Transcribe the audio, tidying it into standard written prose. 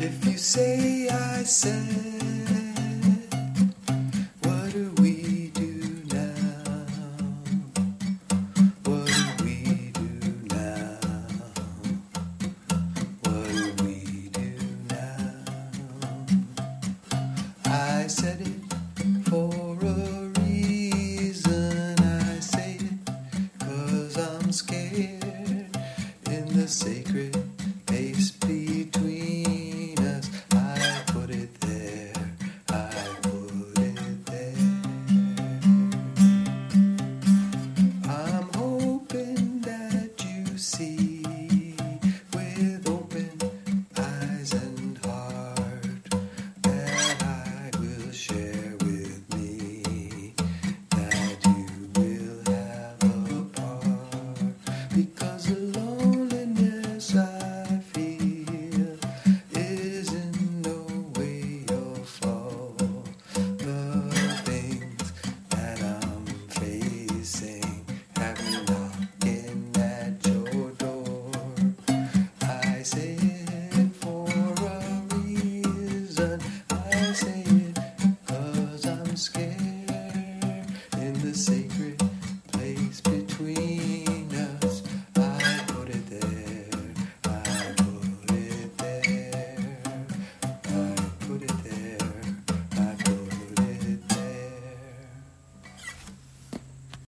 If you say I said, what do we do now? What do we do now? What do we do now? I said it for a reason. I say it 'cause I'm scared in the sake